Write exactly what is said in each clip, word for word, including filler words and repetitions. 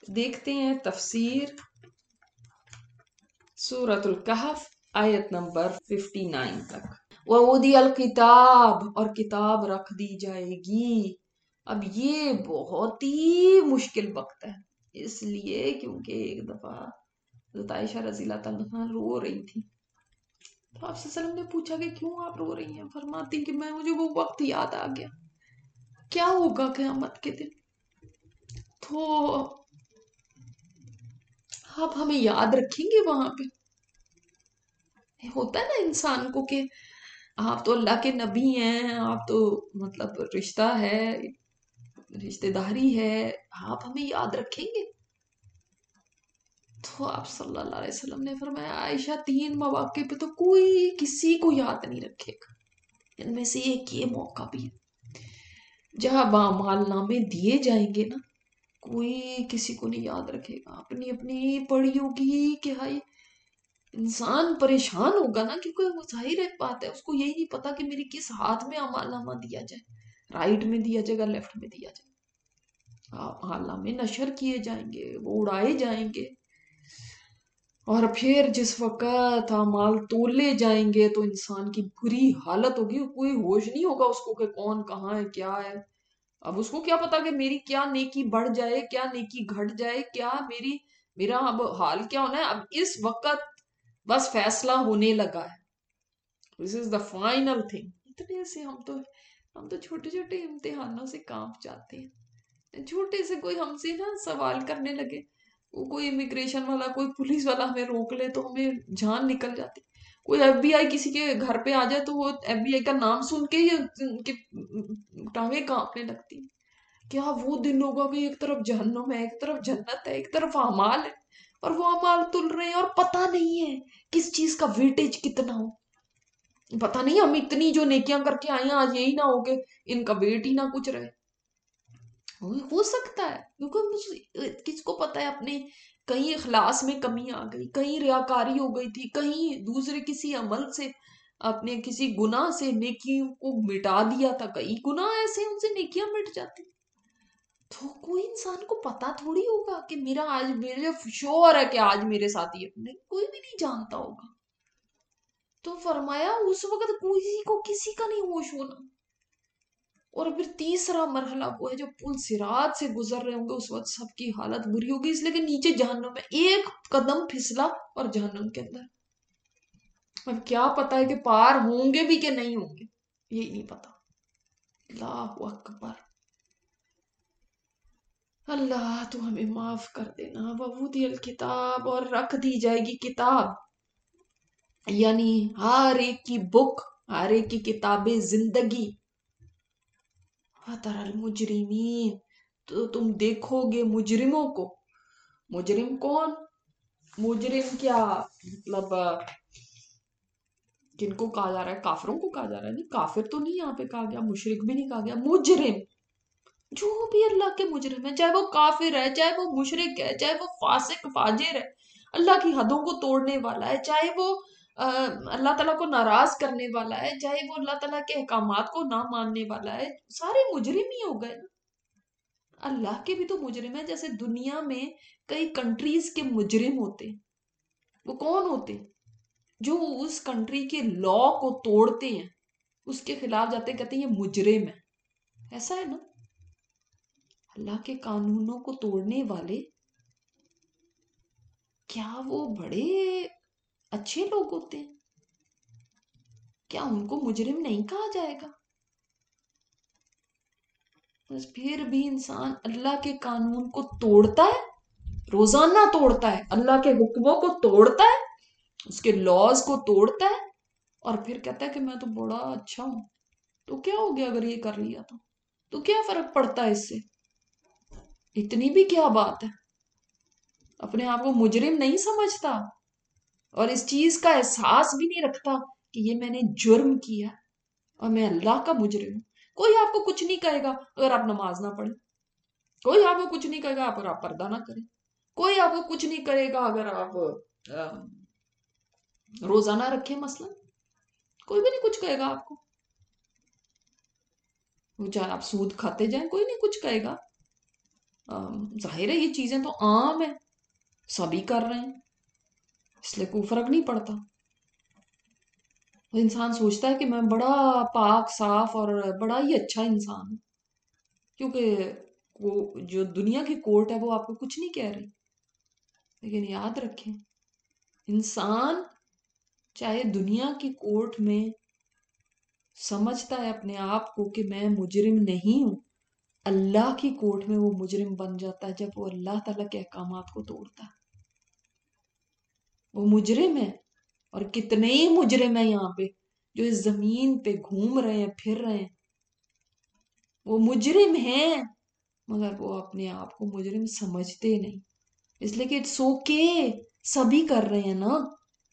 دیکھتے ہیں تفسیر سورۃ الکہف آیت نمبر ففٹی نائن تک۔ وَوُضِعَ الْکِتَابُ، اور کتاب رکھ دی جائے گی۔ اب یہ بہت ہی مشکل وقت ہے، اس لیے کیونکہ ایک دفعہ حضرت عائشہ رضی اللہ تعالیٰ عنہا رو رہی تھی، تو آپ صلی اللہ علیہ وسلم نے پوچھا کہ کیوں آپ رو رہی ہیں؟ فرماتی کہ میں مجھے وہ وقت یاد آ گیا، کیا ہوگا قیامت کے دن، تو آپ ہمیں یاد رکھیں گے وہاں پہ؟ ہوتا ہے نا انسان کو کہ آپ تو اللہ کے نبی ہیں، آپ تو مطلب رشتہ ہے، رشتہ داری ہے، آپ ہمیں یاد رکھیں گے؟ تو آپ صلی اللہ علیہ وسلم نے فرمایا عائشہ تین مواقع پہ تو کوئی کسی کو یاد نہیں رکھے گا، ان میں سے ایک یہ موقع بھی ہے جہاں باعمال نامے دیے جائیں گے نا، کوئی کسی کو نہیں یاد رکھے گا، اپنی اپنی پڑی ہوگی کہ ہائی انسان پریشان ہوگا نا، کیونکہ وہ ظاہر ہے بات ہے، اس کو یہی نہیں پتا کہ میری کس ہاتھ میں اعمال نامہ دیا جائے، رائٹ میں دیا جائے گا لیفٹ میں دیا جائے گا، اعمال نامے نشر کیے جائیں گے، وہ اڑائے جائیں گے، اور پھر جس وقت اعمال تولے جائیں گے تو انسان کی بری حالت ہوگی، کوئی ہوش نہیں ہوگا اس کو کہ کون کہاں ہے کیا ہے۔ اب اس کو کیا پتا کہ میری کیا نیکی بڑھ جائے، کیا نیکی گھٹ جائے، کیا میری میرا اب حال کیا ہونا ہے۔ اب اس وقت بس فیصلہ ہونے لگا ہے، دس از دا فائنل تھنگ۔ اتنے سے ہم تو ہم تو چھوٹے چھوٹے امتحانوں سے کانپ جاتے ہیں، چھوٹے سے کوئی ہم سے نا سوال کرنے لگے، وہ کوئی امیگریشن والا، کوئی پولیس والا ہمیں روک لے تو ہمیں جان نکل جاتی، کوئی ایف بی آئی کسی کے گھر پہ آ جائے تو وہ ایف بی آئی کا نام سن کے ہی ٹانگیں کانپنے لگتی ہیں۔ کیا وہ دن ہوگا کہ ایک طرف جہنم ہے، ایک طرف جنت ہے، ایک طرف اعمال ہے، اور وہ اعمال تل رہے ہیں اور پتہ نہیں ہے کس چیز کا ویٹیج کتنا ہو، پتہ نہیں ہم اتنی جو نیکیاں کر کے آئے ہیں آج یہی نہ ہو کہ ان کا ویٹ ہی نہ کچھ رہے۔ ہو سکتا ہے، کیونکہ کس کو پتہ ہے اپنے کہیں اخلاص میں کمی آ گئی، کہیں ریاکاری ہو گئی تھی، کہیں دوسرے کسی عمل سے اپنے کسی گناہ سے نیکیوں کو مٹا دیا تھا، کئی گناہ ایسے ان سے نیکیاں مٹ جاتی، تو کوئی انسان کو پتا تھوڑی ہوگا کہ میرا آج میرے شور ہے کہ آج میرے ساتھ یہ نہیں، کوئی بھی نہیں جانتا ہوگا۔ تو فرمایا اس وقت کسی کو کسی کا نہیں ہوش ہونا۔ اور پھر تیسرا مرحلہ وہ ہے جو پل صراط سے گزر رہے ہوں گے، اس وقت سب کی حالت بری ہوگی، اس لیے کہ نیچے جہنم میں ایک قدم پھسلا اور جہنم کے اندر۔ اب کیا پتا ہے کہ پار ہوں گے بھی کہ نہیں ہوں گے، یہی نہیں پتا۔ اللہ اکبر، اللہ تو ہمیں معاف کر دینا۔ وَوُضِعَ الْکِتَابُ، اور رکھ دی جائے گی کتاب، یعنی ہر ایک کی بک، ہر ایک کی کتاب زندگی۔ وَتَرَى الْمُجْرِمِينَ، تو تم دیکھو گے مجرموں کو۔ مجرم کون؟ مجرم کیا مطلب جن کو کہا جا رہا ہے کافروں کو کہا جا رہا ہے؟ نہیں، کافر تو نہیں یہاں پہ کہا گیا، مشرک بھی نہیں کہا گیا، مجرم جو بھی اللہ کے مجرم ہے، چاہے وہ کافر ہے، چاہے وہ مشرک ہے، چاہے وہ فاسق فاجر ہے، اللہ کی حدوں کو توڑنے والا ہے، چاہے وہ اللہ تعالیٰ کو ناراض کرنے والا ہے، چاہے وہ اللہ تعالیٰ کے احکامات کو نہ ماننے والا ہے، سارے مجرم ہی ہو گئے نا۔ اللہ کے بھی تو مجرم ہے، جیسے دنیا میں کئی کنٹریز کے مجرم ہوتے ہیں، وہ کون ہوتے ہیں؟ جو اس کنٹری کے لا کو توڑتے ہیں، اس کے خلاف جاتے ہیں، کہتے ہیں یہ مجرم ہے، ایسا ہے نا۔ اللہ کے قانونوں کو توڑنے والے کیا وہ بڑے اچھے لوگ ہوتے ہیں؟ کیا ان کو مجرم نہیں کہا جائے گا؟ بس پھر بھی انسان اللہ کے قانون کو توڑتا ہے، روزانہ توڑتا ہے، اللہ کے حکموں کو توڑتا ہے، اس کے لاز کو توڑتا ہے، اور پھر کہتا ہے کہ میں تو بڑا اچھا ہوں۔ تو کیا ہو گیا اگر یہ کر لیا تو تو کیا فرق پڑتا ہے اس سے؟ اتنی بھی کیا بات ہے؟ اپنے آپ کو مجرم نہیں سمجھتا اور اس چیز کا احساس بھی نہیں رکھتا کہ یہ میں نے جرم کیا اور میں اللہ کا مجرم ہوں۔ کوئی آپ کو کچھ نہیں کہے گا اگر آپ نماز نہ پڑھیں، کوئی آپ کو کچھ نہیں کہے گا اگر آپ پردہ نہ کریں، کوئی آپ کو کچھ نہیں کرے گا اگر آپ روزہ نہ رکھیں، مثلا کوئی بھی نہیں کچھ کہے گا آپ کو، چاہے آپ سود کھاتے جائیں کوئی نہیں کچھ کہے گا، ظاہر ہے یہ چیزیں تو عام ہیں، سبھی کر رہے ہیں، اس لیے کوئی فرق نہیں پڑتا. انسان سوچتا ہے کہ میں بڑا پاک صاف اور بڑا ہی اچھا انسان ہوں، کیونکہ وہ جو دنیا کی کورٹ ہے وہ آپ کو کچھ نہیں کہہ رہی. لیکن یاد رکھیں، انسان چاہے دنیا کی کورٹ میں سمجھتا ہے اپنے آپ کو کہ میں مجرم نہیں ہوں، اللہ کی کورٹ میں وہ مجرم بن جاتا ہے جب وہ اللہ تعالیٰ کے احکامات کو توڑتا ہے. وہ مجرم ہے، اور کتنے ہی مجرم ہیں یہاں پہ جو اس زمین پہ گھوم رہے ہیں، پھر رہے ہیں. وہ مجرم ہیں مگر وہ اپنے آپ کو مجرم سمجھتے نہیں، اس لیے کہ اٹس اوکے، سبھی کر رہے ہیں نا.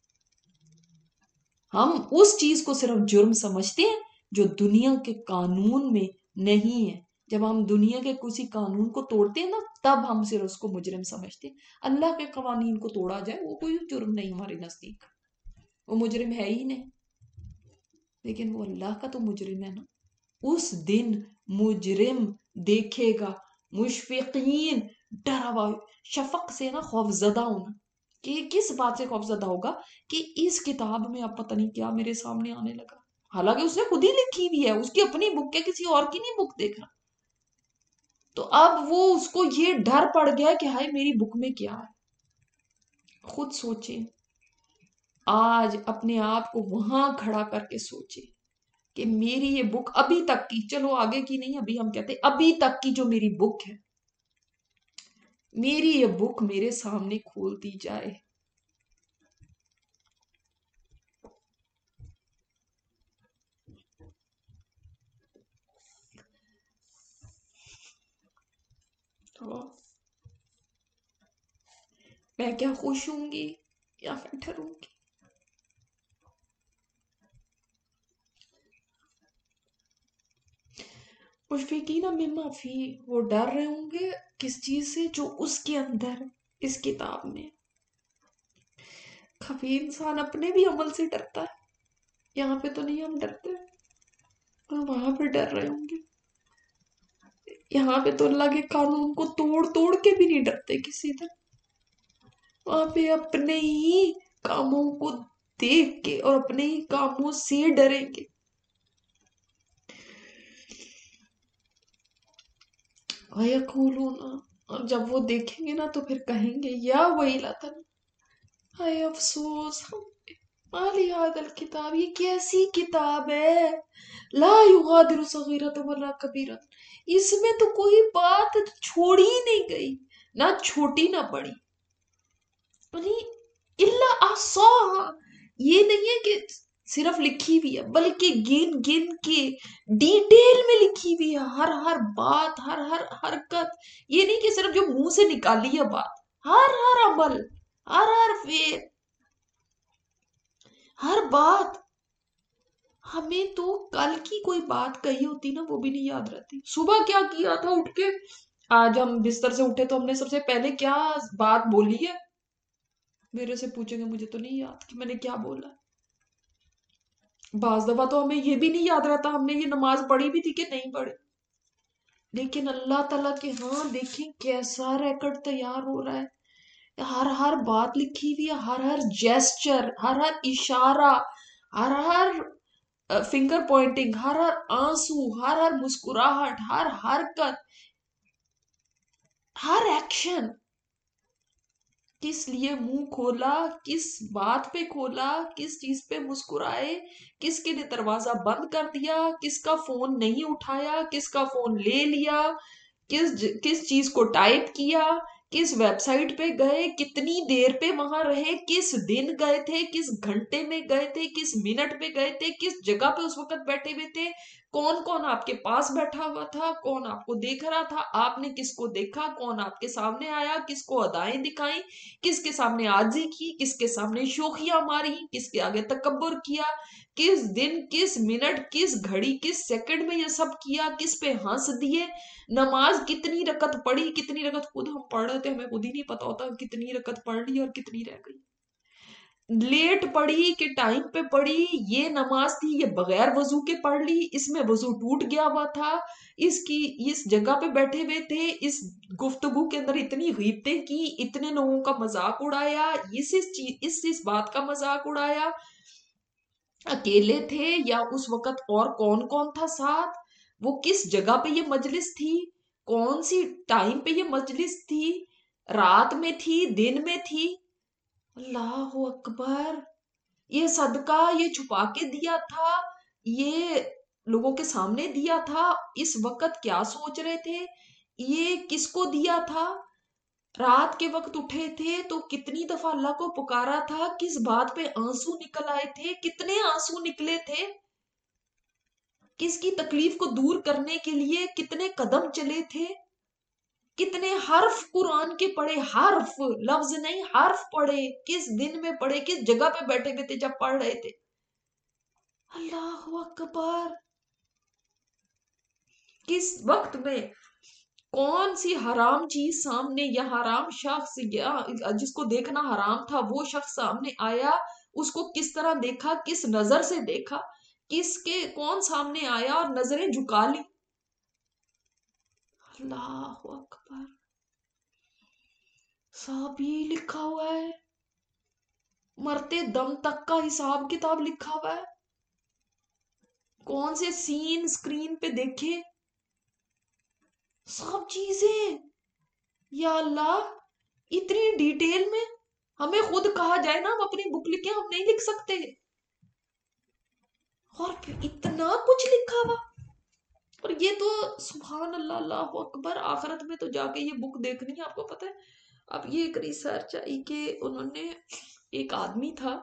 ہم اس چیز کو صرف جرم سمجھتے ہیں جو دنیا کے قانون میں نہیں ہے. جب ہم دنیا کے کسی قانون کو توڑتے ہیں نا، تب ہم صرف اس کو مجرم سمجھتے ہیں. اللہ کے قوانین کو توڑا جائے وہ کوئی جرم نہیں ہمارے نزدیک، وہ مجرم ہے ہی نہیں. لیکن وہ اللہ کا تو مجرم ہے نا. اس دن مجرم دیکھے گا مشفقین، ڈرا ہوا، شفق سے نا خوف زدہ ہونا. کہ کس بات سے خوف زدہ ہوگا کہ اس کتاب میں اب پتہ نہیں کیا میرے سامنے آنے لگا، حالانکہ اس نے خود ہی لکھی ہوئی ہے، اس کی اپنی بک ہے، کسی اور کی نہیں بک دیکھ رہا. تو اب وہ اس کو یہ ڈر پڑ گیا کہ ہائے میری بک میں کیا ہے. خود سوچیں، آج اپنے آپ کو وہاں کھڑا کر کے سوچیں کہ میری یہ بک ابھی تک کی، چلو آگے کی نہیں، ابھی ہم کہتے ہیں ابھی تک کی جو میری بک ہے، میری یہ بک میرے سامنے کھول دی جائے. تو میں کیا خوش ہوں گی یا پھر ڈروں گی؟ مشفقین مما فی، وہ ڈر رہے ہوں گے کس چیز سے؟ جو اس کے اندر اس کتاب میں. کبھی انسان اپنے بھی عمل سے ڈرتا ہے، یہاں پہ تو نہیں ہم ڈرتے، اور وہاں پہ ڈر رہے ہوں گے. یہاں پہ تو اللہ کے قانون کو توڑ توڑ کے بھی نہیں ڈرتے کسی طرح، وہاں پہ اپنے ہی کاموں کو دیکھ کے اور اپنے ہی کاموں سے ڈریں گے. وَيَقُولُونَ، اور جب وہ دیکھیں گے نا تو پھر کہیں گے یا ویلتنا، اے افسوس ہم پہ، ما لِهَذَا الْكِتَابِ، یہ کیسی کتاب ہے، لا یغادر صغیرۃ ولا کبیرۃ، اس میں تو کوئی بات چھوڑی ہی نہیں گئی، نہ چھوٹی نہ بڑی. الا احصاها، یہ نہیں ہے کہ صرف لکھی ہوئی ہے، بلکہ گن گن کے ڈیٹیل میں لکھی ہوئی ہے، ہر ہر بات، ہر ہر حرکت. یہ نہیں کہ صرف جو منہ سے نکالی ہے بات، ہر ہر عمل، ہر ہر فعل، ہر بات. ہمیں تو کل کی کوئی بات کہی ہوتی نا وہ بھی نہیں یاد رہتی. صبح کیا کیا تھا اٹھ کے، آج ہم بستر سے اٹھے تو ہم نے سب سے پہلے کیا بات بولی ہے، میرے سے پوچھیں گے مجھے تو نہیں یاد کہ میں نے کیا بولا. بعض دفعہ تو ہمیں یہ بھی نہیں یاد رہتا ہم نے یہ نماز پڑھی بھی تھی کہ نہیں پڑھی. لیکن اللہ تعالیٰ کے ہاں دیکھیں کیسا ریکارڈ تیار ہو رہا ہے، ہر ہر بات لکھی ہوئی ہے، ہر ہر جیسچر، ہر ہر اشارہ، ہر ہر فنگر پوائنٹنگ، ہر ہر آنسو، ہر ہر مسکراہٹ، ہر حرکت، ہر ایکشن. کس لیے منہ کھولا، کس بات پہ کھولا، کس چیز پہ مسکرائے، کس کے لیے دروازہ بند کر دیا، کس کا فون نہیں اٹھایا، کس کا فون لے لیا، کس کس چیز کو ٹائپ کیا، کس ویب سائٹ پہ گئے، کتنی دیر پہ وہاں رہے، کس دن گئے تھے، کس گھنٹے میں گئے تھے، کس منٹ پہ گئے تھے، کس جگہ پہ اس وقت بیٹھے ہوئے تھے، کون کون آپ کے پاس بیٹھا ہوا تھا، کون آپ کو دیکھ رہا تھا، آپ نے کس کو دیکھا، کون آپ کے سامنے آیا، کس کو ادائیں دکھائیں، کس کے سامنے عاجزی کی، کس کے سامنے شوخیاں ماری، کس کے آگے تکبر کیا، کس دن، کس منٹ، کس گھڑی، کس سیکنڈ میں یہ سب کیا، کس پہ ہنس دیے. نماز کتنی رکعت پڑھی، کتنی رکعت خود ہم پڑھ رہے تھے ہمیں خود ہی نہیں پتا ہوتا کتنی رکعت پڑھ لی اور کتنی رہ گئی. لیٹ پڑھی کہ ٹائم پہ پڑھی، یہ نماز تھی یہ بغیر وضو کے پڑھ لی، اس میں وضو ٹوٹ گیا ہوا تھا، اس کی اس جگہ پہ بیٹھے ہوئے تھے، اس گفتگو کے اندر اتنی غیبتیں کی، اتنے لوگوں کا مذاق اڑایا، اس اس چیز اس اس بات کا مذاق اڑایا، اکیلے تھے یا اس وقت اور کون کون تھا ساتھ، وہ کس جگہ پہ یہ مجلس تھی، کون سی ٹائم پہ یہ مجلس تھی، رات میں تھی دن میں تھی۔ اللہ اکبر، یہ صدقہ یہ چھپا کے دیا تھا، یہ لوگوں کے سامنے دیا تھا، اس وقت کیا سوچ رہے تھے، یہ کس کو دیا تھا، رات کے وقت اٹھے تھے تو کتنی دفعہ اللہ کو پکارا تھا، کس بات پہ آنسو نکل آئے تھے، کتنے آنسو نکلے تھے، کس کی تکلیف کو دور کرنے کے لیے کتنے قدم چلے تھے، کتنے حرف قرآن کے پڑھے، حرف لفظ نہیں حرف پڑھے، کس دن میں پڑھے، کس جگہ پہ بیٹھے ہوئے تھے جب پڑھ رہے تھے۔ اللہ اکبر، کس وقت میں کون سی حرام چیز سامنے، یا حرام شخص یا جس کو دیکھنا حرام تھا وہ شخص سامنے آیا، اس کو کس طرح دیکھا، کس نظر سے دیکھا، کس کے کون سامنے آیا اور نظریں جھکا لی۔ اللہ اکبر، سب ہی لکھا ہوا ہے، مرتے دم تک کا حساب کتاب لکھا ہوا ہے، کون سے سین سکرین پہ دیکھے، سب چیزیں، یا اللہ اتنی ڈیٹیل میں، ہمیں خود کہا جائے نا ہم اپنی بک لکھیں ہم نہیں لکھ سکتے، اور پھر اتنا کچھ لکھا ہوا، اور یہ تو سبحان اللہ، اللہ اکبر، آخرت میں تو جا کے یہ بک دیکھنی ہے۔ آپ کو پتہ ہے اب یہ ایک ریسرچ آئی کہ انہوں نے، ایک آدمی تھا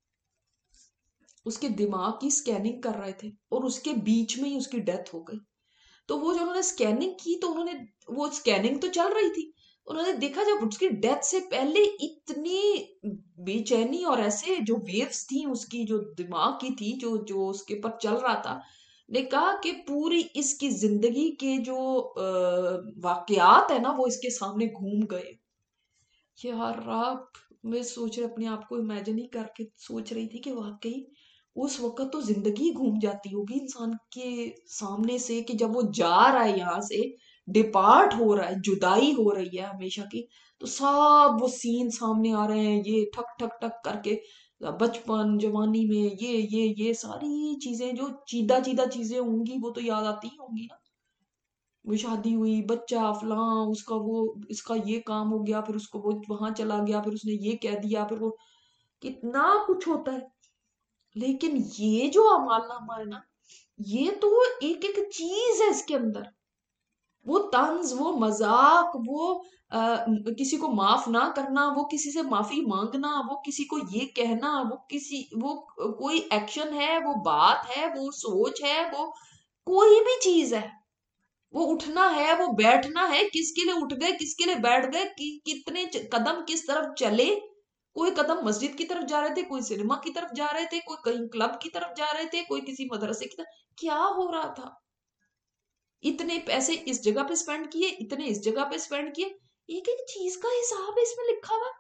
اس کے دماغ کی سکیننگ کر رہے تھے اور اس کے بیچ میں ہی اس کی ڈیتھ ہو گئی، تو وہ جو انہوں نے سکیننگ کی تو انہوں نے، وہ سکیننگ تو چل رہی تھی، انہوں نے دیکھا جب اس کی ڈیتھ سے پہلے اتنی بے چینی اور ایسے جو ویوز تھی اس کی جو دماغ کی تھی جو جو اس کے پر چل رہا تھا، نے کہا کہ پوری اس کی زندگی کے جو واقعات ہیں نا وہ اس کے سامنے گھوم گئے۔ یار رب، میں سوچ رہی اپنے آپ کو امیجن ہی کر کے سوچ رہی تھی کہ واقعی اس وقت تو زندگی گھوم جاتی ہوگی انسان کے سامنے سے، کہ جب وہ جا رہا ہے یہاں سے، ڈپارٹ ہو رہا ہے، جدائی ہو رہی ہے ہمیشہ کی، تو سب وہ سین سامنے آ رہے ہیں، یہ ٹھک ٹھک ٹھک کر کے بچپن جوانی میں یہ یہ یہ ساری چیزیں جو چیدہ چیدہ چیزیں ہوں گی وہ تو یاد آتی ہی ہوں گی نا، وہ شادی ہوئی، بچہ فلاں، اس کا وہ اس کا یہ کام ہو گیا، پھر اس کو وہ وہاں چلا گیا، پھر اس نے یہ کہہ دیا، پھر وہ کتنا کچھ ہوتا ہے۔ لیکن یہ جو اعمال نامہ ہے نا، یہ تو ایک ایک چیز ہے اس کے اندر، وہ طنز، وہ مذاق، وہ کسی کو معاف نہ کرنا، وہ کسی سے معافی مانگنا، وہ کسی کو یہ کہنا، وہ کسی وہ کوئی ایکشن ہے، وہ بات ہے، وہ سوچ ہے، وہ کوئی بھی چیز ہے، وہ اٹھنا ہے، وہ بیٹھنا ہے، کس کے لیے اٹھ گئے، کس کے لیے بیٹھ گئے، کتنے قدم کس طرف چلے، کوئی قدم مسجد کی طرف جا رہے تھے، کوئی سنیما کی طرف جا رہے تھے، کوئی کہیں کلب کی طرف جا رہے تھے، کوئی کسی مدرسے کی طرف، کیا ہو رہا تھا، اتنے پیسے اس جگہ پہ سپینڈ کیے، اتنے اس جگہ پہ سپینڈ کیے، ایک ایک چیز کا حساب ہے اس میں لکھا ہوا۔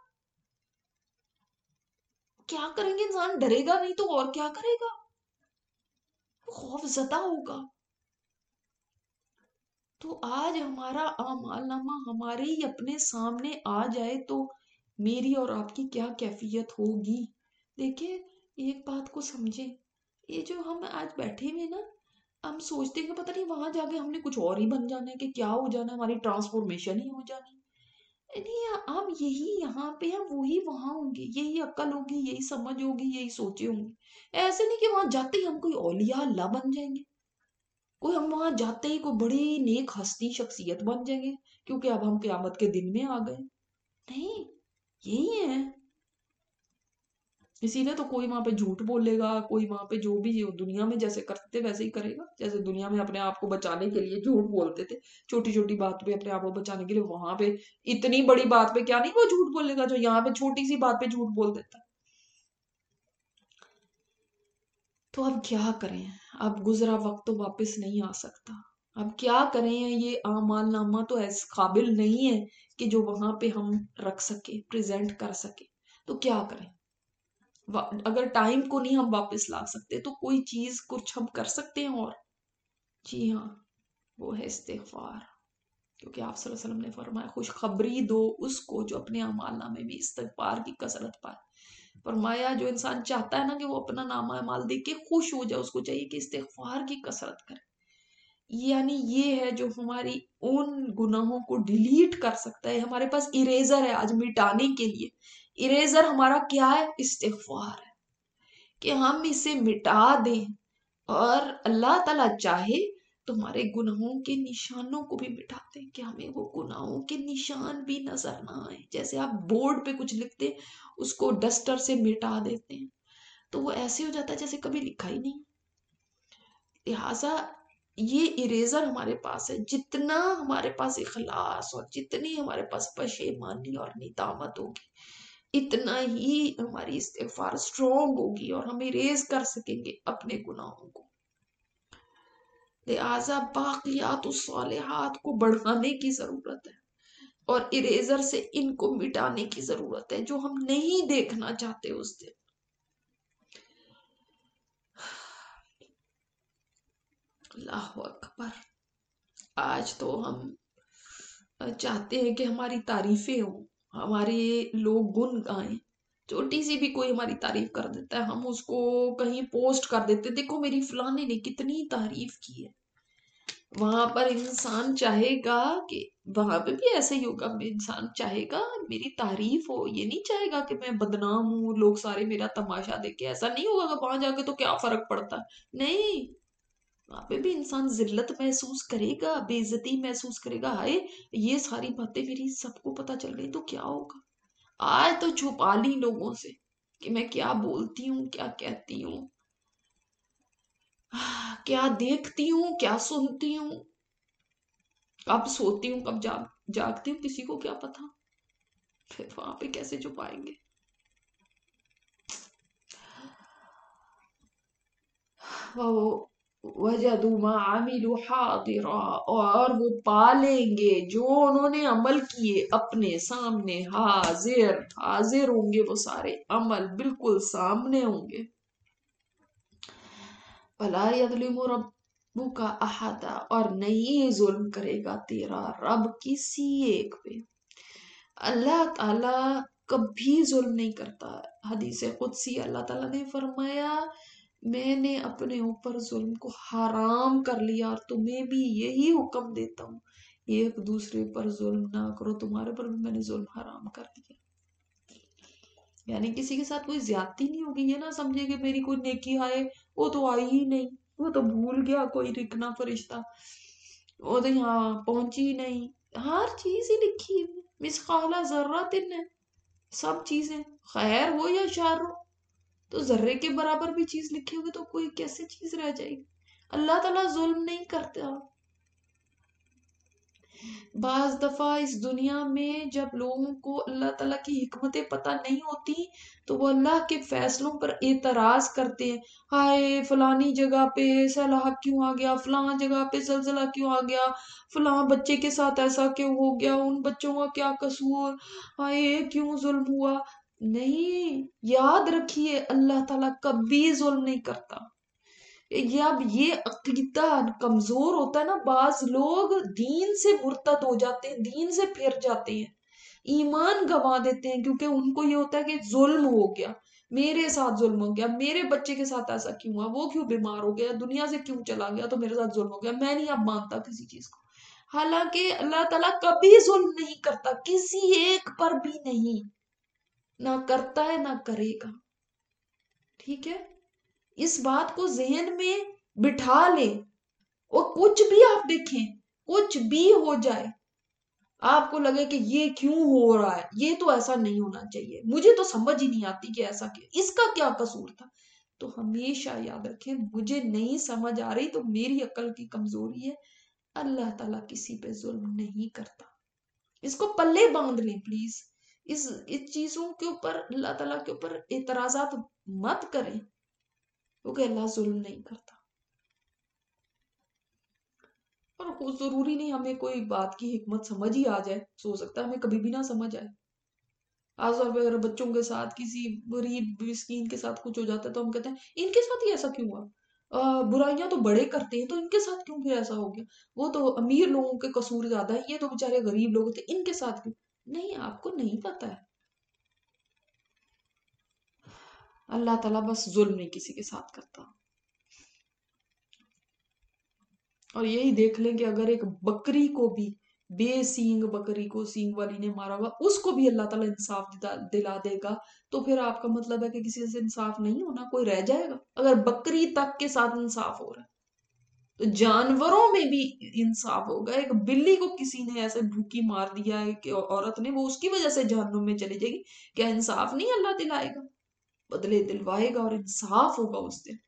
کیا کریں گے، انسان ڈرے گا نہیں تو اور کیا کرے گا، خوف زدہ ہوگا۔ تو آج ہمارا اعمال نامہ ہمارے ہی اپنے سامنے آ جائے تو میری اور آپ کی کیا کیفیت ہوگی۔ دیکھیں ایک بات کو سمجھیں، یہ جو ہم آج بیٹھے ہوئے نا، ہم سوچتے ہیں کہ پتہ نہیں وہاں جا کے ہم نے کچھ اور ہی بن جانا ہے، کہ کیا ہو جانا ہے، ہماری ٹرانسفارمیشن ہی ہو جانی، نہیں ہم یہی یہاں پہ ہیں وہی وہاں ہوں گے، یہی عقل ہوگی، یہی سمجھ ہوگی، یہی سوچے ہوں گی، ایسے نہیں کہ وہاں جاتے ہی ہم کوئی اولیاء اللہ بن جائیں گے، کوئی ہم وہاں جاتے ہی کوئی بڑی نیک ہستی شخصیت بن جائیں گے کیونکہ اب ہم قیامت کے دن میں آ گئے، نہیں، یہی ہے۔ اسی لیے تو کوئی وہاں پہ جھوٹ بولے گا، کوئی وہاں پہ جو بھی دنیا میں جیسے کرتے ویسے ہی کرے گا، جیسے دنیا میں اپنے آپ کو بچانے کے لیے جھوٹ بولتے تھے، چھوٹی چھوٹی بات پہ اپنے آپ کو بچانے کے لیے، وہاں پہ اتنی بڑی بات پہ کیا نہیں وہ جھوٹ بولے گا جو یہاں پہ چھوٹی سی بات پہ جھوٹ بول دیتا۔ تو اب کیا کریں، اب گزرا وقت تو واپس نہیں آ سکتا، اب کیا کریں، یہ اعمال نامہ تو ایس قابل نہیں ہے کہ جو وہاں پہ ہم رکھ سکے، پریزنٹ کر سکے، تو کیا کریں۔ اگر ٹائم کو نہیں ہم واپس لا سکتے تو کوئی چیز کچھ ہم کر سکتے ہیں؟ اور جی ہاں، وہ ہے استغفار، کیونکہ آپ صلی اللہ علیہ وسلم نے فرمایا خوشخبری دو اس کو جو اپنے اعمال نامے میں استغفار کی کثرت پائے. فرمایا جو انسان چاہتا ہے نا کہ وہ اپنا نامہ اعمال دیکھ کے خوش ہو جائے، اس کو چاہیے کہ استغفار کی کثرت کرے. یعنی یہ ہے جو ہماری ان گناہوں کو ڈیلیٹ کر سکتا ہے. ہمارے پاس اریزر ہے آج مٹانے کے لیے. اریزر ہمارا کیا ہے؟ استغفار ہے، کہ ہم اسے مٹا دیں. اور اللہ تعالیٰ چاہے تو ہمارے گناہوں کے نشانوں کو بھی مٹا دیں، کہ ہمیں وہ گناہوں کے نشان بھی نظر نہ آئے. جیسے آپ بورڈ پہ کچھ لکھتے اس کو ڈسٹر سے مٹا دیتے ہیں تو وہ ایسے ہو جاتا ہے جیسے کبھی لکھا ہی نہیں. لہٰذا یہ اریزر ہمارے پاس ہے. جتنا ہمارے پاس اخلاص اور جتنی ہمارے پاس پشیمانی اور ندامت ہوگی اتنا ہی ہماری استغفار سٹرونگ ہوگی اور ہم اریز کر سکیں گے اپنے گناہوں کو. لہٰذا باقیات الصالحات کو بڑھانے کی ضرورت ہے اور اریزر سے ان کو مٹانے کی ضرورت ہے جو ہم نہیں دیکھنا چاہتے اس دن. اللہ اکبر. آج تو ہم چاہتے ہیں کہ ہماری تعریفیں ہوں، ہمارے لوگ گن گائیں. چھوٹی سی بھی کوئی ہماری تعریف کر دیتا ہے ہم اس کو کہیں پوسٹ کر دیتے، دیکھو میری فلانے نے کتنی تعریف کی ہے. وہاں پر انسان چاہے گا کہ وہاں پہ بھی ایسے ہی ہوگا، انسان چاہے گا میری تعریف ہو، یہ نہیں چاہے گا کہ میں بدنام ہوں لوگ سارے میرا تماشا دیکھے. ایسا نہیں ہوگا کہ وہاں جا کے تو کیا فرق پڑتا ہے. نہیں، وہاں پہ بھی انسان ذلت محسوس کرے گا، بے عزتی محسوس کرے گا. ہائے یہ ساری باتیں میری سب کو پتہ چل گئی تو کیا ہوگا. آج تو چھپا لی لوگوں سے کہ میں کیا بولتی ہوں، کیا کہتی ہوں، کیا دیکھتی ہوں، کیا سنتی ہوں، کب سوتی ہوں، کب جاگ جاگتی ہوں، کسی کو کیا پتا. پھر وہاں پہ کیسے چھپائیں گے. وَجَدُوا مَا عَمِلُوا حَاضِرًا، اور وہ پالیں گے جو انہوں نے عمل کیے اپنے سامنے. حاضر حاضر ہوں گے، وہ سارے عمل بالکل سامنے ہوں گے. وَلَا يَظْلِمُ رَبُّكَ أَحَدًا، اور نہیں ظلم کرے گا تیرا رب کسی ایک پہ. اللہ تعالیٰ کبھی ظلم نہیں کرتا. حدیث قدسی اللہ تعالیٰ نے فرمایا میں نے اپنے اوپر ظلم کو حرام کر لیا اور تمہیں بھی یہی حکم دیتا ہوں ایک دوسرے پر ظلم نہ کرو، تمہارے پر بھی میں نے ظلم حرام کر دیا. یعنی کسی کے ساتھ کوئی زیادتی نہیں ہوگی. یہ نہ سمجھے کہ میری کوئی نیکی آئے، وہ تو آئی ہی نہیں، وہ تو بھول گیا کوئی لکھنا فرشتہ، وہ تو یہاں پہنچی ہی نہیں. ہر چیز ہی لکھی ہے، مثقال ذرۃ ہے. سب چیزیں خیر ہو یا شر ہو تو ذرے کے برابر بھی چیز لکھی ہوگی تو کوئی کیسے چیز رہ جائے گی. اللہ تعالیٰ ظلم نہیں کرتا. بعض دفعہ اس دنیا میں جب لوگوں کو اللہ تعالیٰ کی حکمتیں پتہ نہیں ہوتی تو وہ اللہ کے فیصلوں پر اعتراض کرتے ہیں. ہائے فلانی جگہ پہ سیلاب کیوں آ گیا، فلاں جگہ پہ زلزلہ کیوں آ گیا، فلاں بچے کے ساتھ ایسا کیوں ہو گیا، ان بچوں کا کیا قصور، ہائے کیوں ظلم ہوا. نہیں، یاد رکھیے اللہ تعالیٰ کبھی ظلم نہیں کرتا. اب یہ عقیدہ کمزور ہوتا ہے نا، بعض لوگ دین سے مرتد ہو جاتے ہیں، دین سے پھر جاتے ہیں، ایمان گوا دیتے ہیں کیونکہ ان کو یہ ہوتا ہے کہ ظلم ہو گیا، میرے ساتھ ظلم ہو گیا، میرے بچے کے ساتھ ایسا کیوں ہوا، وہ کیوں بیمار ہو گیا، دنیا سے کیوں چلا گیا تو میرے ساتھ ظلم ہو گیا، میں نہیں اب مانتا کسی چیز کو. حالانکہ اللہ تعالیٰ کبھی ظلم نہیں کرتا، کسی ایک پر بھی نہیں، نہ کرتا ہے نہ کرے گا. ٹھیک ہے، اس بات کو ذہن میں بٹھا لیں. اور کچھ بھی آپ دیکھیں، کچھ بھی ہو جائے، آپ کو لگے کہ یہ کیوں ہو رہا ہے، یہ تو ایسا نہیں ہونا چاہیے، مجھے تو سمجھ ہی نہیں آتی کہ ایسا کیا، اس کا کیا قصور تھا، تو ہمیشہ یاد رکھیں مجھے نہیں سمجھ آ رہی تو میری عقل کی کمزوری ہے. اللہ تعالیٰ کسی پہ ظلم نہیں کرتا. اس کو پلے باندھ لیں پلیز. اس اس چیزوں کے اوپر اللہ تعالیٰ کے اوپر اعتراضات مت کریں کیونکہ اللہ ظلم نہیں کرتا. اور ضروری نہیں ہمیں کوئی بات کی حکمت سمجھ ہی آ جائے، سو سکتا ہے ہمیں کبھی بھی نہ سمجھ آئے. خاص طور پہ اگر بچوں کے ساتھ کسی غریب مسکین کے ساتھ کچھ ہو جاتا ہے تو ہم کہتے ہیں ان کے ساتھ ہی ایسا کیوں ہوا؟ آ، برائیاں تو بڑے کرتے ہیں تو ان کے ساتھ کیوں پھر ایسا ہو گیا؟ وہ تو امیر لوگوں کے قصور زیادہ ہے، یہ تو بےچارے غریب لوگ تھے، ان کے ساتھ کیوں؟ نہیں، آپ کو نہیں پتا ہے۔ اللہ تعالیٰ بس ظلم نہیں کسی کے ساتھ کرتا۔ اور یہی دیکھ لیں کہ اگر ایک بکری کو بھی، بے سینگ بکری کو سینگ والی نے مارا ہوا، اس کو بھی اللہ تعالیٰ انصاف دلا دلا دے گا، تو پھر آپ کا مطلب ہے کہ کسی سے انصاف نہیں ہونا، کوئی رہ جائے گا؟ اگر بکری تک کے ساتھ انصاف ہو رہا ہے تو جانوروں میں بھی انصاف ہوگا۔ ایک بلی کو کسی نے ایسے بھوکی مار دیا ہے کہ عورت نے، وہ اس کی وجہ سے جہنم میں چلی جائے گی، کیا انصاف نہیں اللہ دلائے گا؟ بدلے دلوائے گا اور انصاف ہوگا اس دن۔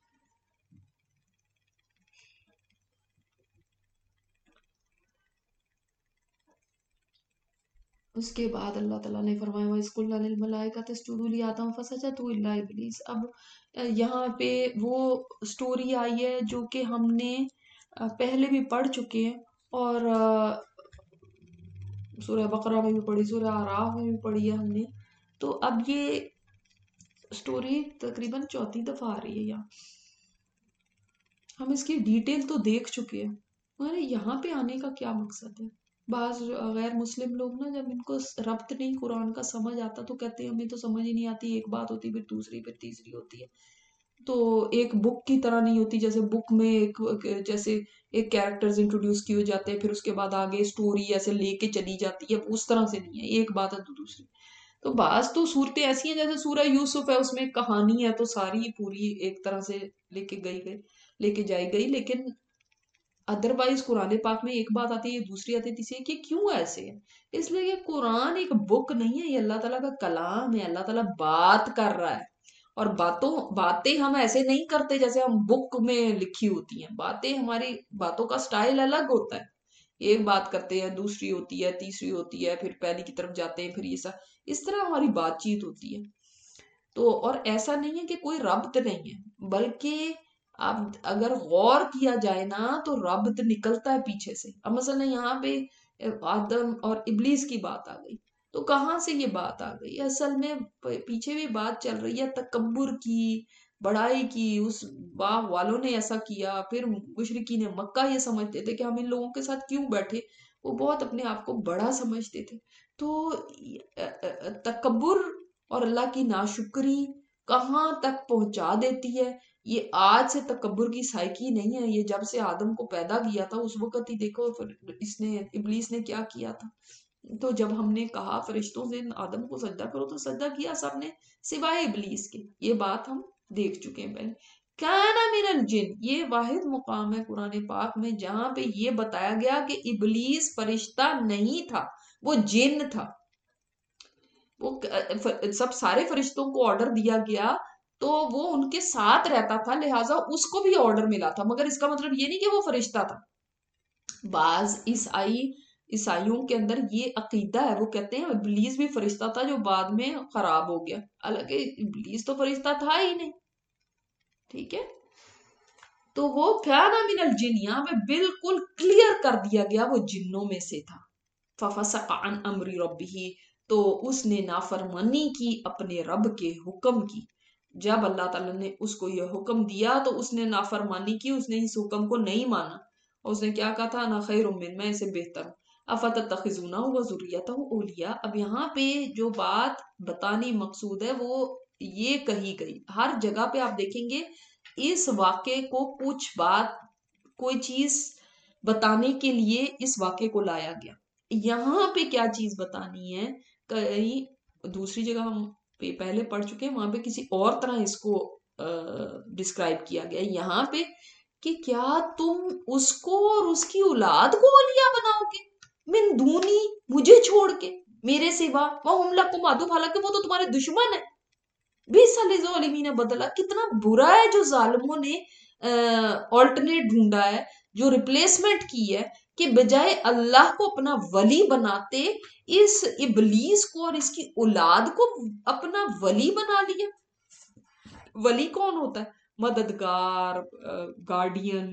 اس کے بعد اللہ تعالیٰ نے فرمایا وَإِذْ قُلْنَا لِلْمَلَائِكَةِ اسْجُدُوا لِآدَمَ فَسَجَدُوا إِلَّا إِبْلِيسَ۔ اب یہاں پہ وہ سٹوری آئی ہے جو کہ ہم نے پہلے بھی پڑھ چکے ہیں، اور سورہ بقرہ میں بھی پڑھی، سورہ اعراف میں بھی پڑھی ہے ہم نے۔ تو اب یہ سٹوری تقریباً چوتھی دفعہ آ رہی ہے یہاں، ہم اس کی ڈیٹیل تو دیکھ چکے ہیں، مگر یہاں پہ آنے کا کیا مقصد ہے؟ بعض غیر مسلم لوگ نا جب ان کو ربط نہیں قرآن کا سمجھ آتا تو کہتے ہیں ہمیں تو سمجھ ہی نہیں آتی، ایک بات ہوتی پھر دوسری پھر تیسری ہوتی ہے، تو ایک بک کی طرح نہیں ہوتی، جیسے بک میں ایک جیسے ایک کیریکٹرز انٹروڈیوس کیے جاتے ہیں پھر اس کے بعد آگے سٹوری ایسے لے کے چلی جاتی ہے، اس طرح سے نہیں ہے، ایک بات ہے تو دوسری۔ تو بعض تو صورتیں ایسی ہیں جیسے سورہ یوسف ہے، اس میں ایک کہانی ہے تو ساری پوری ایک طرح سے لے کے گئی گئی لے کے جائی گئی، لیکن ادروائز قرآن پاک میں ایک بات آتی ہے، دوسری آتی ہے، تیسری، کہ کیوں ایسے ہے؟ اس لیے کہ قرآن ایک بک نہیں ہے، یہ اللہ تعالیٰ کا کلام ہے، اللہ تعالیٰ بات کر رہا ہے، اور باتوں باتیں ہم ایسے نہیں کرتے جیسے ہم بک میں لکھی ہوتی ہیں، باتیں ہماری باتوں کا سٹائل الگ ہوتا ہے، ایک بات کرتے ہیں دوسری ہوتی ہے تیسری ہوتی ہے پھر پہلی کی طرف جاتے ہیں پھر یہ سب اس طرح ہماری بات چیت ہوتی ہے۔ تو اور ایسا نہیں ہے کہ کوئی ربط نہیں ہے، بلکہ اب اگر غور کیا جائے نا تو ربط نکلتا ہے پیچھے سے۔ اب مثلا یہاں پہ آدم اور ابلیس کی بات آ گئی، تو کہاں سے یہ بات آ گئی؟ اصل میں پیچھے بھی بات چل رہی ہے تکبر کی، بڑائی کی، اس باغ والوں نے ایسا کیا، پھر مشرکین مکہ یہ سمجھتے تھے کہ ہم ان لوگوں کے ساتھ کیوں بیٹھے، وہ بہت اپنے آپ کو بڑا سمجھتے تھے۔ تو تکبر اور اللہ کی ناشکری کہاں تک پہنچا دیتی ہے؟ یہ آج سے تکبر کی سائیکی نہیں ہے، یہ جب سے آدم کو پیدا کیا تھا اس وقت ہی دیکھو پھر اس نے ابلیس نے کیا کیا تھا۔ تو جب ہم نے کہا فرشتوں سے آدم کو سجدہ کرو تو سجدہ کیا سب نے سوائے ابلیس کے، یہ بات ہم دیکھ چکے ہیں پہلے۔ کانا من الجن، یہ واحد مقام ہے قرآن پاک میں جہاں پہ یہ بتایا گیا کہ ابلیس فرشتہ نہیں تھا، وہ جن تھا۔ وہ سب سارے فرشتوں کو آرڈر دیا گیا تو وہ ان کے ساتھ رہتا تھا، لہٰذا اس کو بھی آرڈر ملا تھا، مگر اس کا مطلب یہ نہیں کہ وہ فرشتہ تھا۔ بعض عیسائی عیسائیوں کے اندر یہ عقیدہ ہے، وہ کہتے ہیں ابلیس بھی فرشتہ تھا جو بعد میں خراب ہو گیا، حالانکہ ابلیس تو فرشتہ تھا ہی نہیں، ٹھیک ہے؟ تو وہ کان من الجن یہاں پہ بالکل کلیئر کر دیا گیا وہ جنوں میں سے تھا۔ ففسق عن امر ربہ، تو اس نے نافرمانی کی اپنے رب کے حکم کی، جب اللہ تعالیٰ نے اس کو یہ حکم دیا تو اس نے نافرمانی کی، اس نے اس حکم کو نہیں مانا، اور اس نے کیا کہا تھا، انا خیر من، میں اسے بہتر ہوں، افتتخذونہ وذریتہ اولیاء۔ اب یہاں پہ جو بات بتانی مقصود ہے وہ یہ کہی گئی، ہر جگہ پہ آپ دیکھیں گے اس واقعے کو کچھ بات کوئی چیز بتانے کے لیے اس واقعے کو لایا گیا، یہاں پہ کیا چیز بتانی ہے؟ کہیں دوسری جگہ ہم پہلے پڑھ چکے ہیں وہاں پہ کسی اور طرح اس کو ڈسکرائب کیا گیا، یہاں پہ کہ کیا تم اس کو اور اس کی اولاد کو اولیاء بناؤ گے من دونی، مجھے چھوڑ کے، میرے سوا، وہم لکم عدو، حالانکہ وہ تو تمہارے دشمن ہے۔ بیس للظالمین بدلا، کتنا برا ہے جو ظالموں نے آلٹرنیٹ ڈھونڈا ہے، جو ریپلیسمنٹ کی ہے، کہ بجائے اللہ کو اپنا ولی بناتے اس ابلیس کو اور اس کی اولاد کو اپنا ولی بنا لیا۔ ولی کون ہوتا ہے؟ مددگار، گارڈین،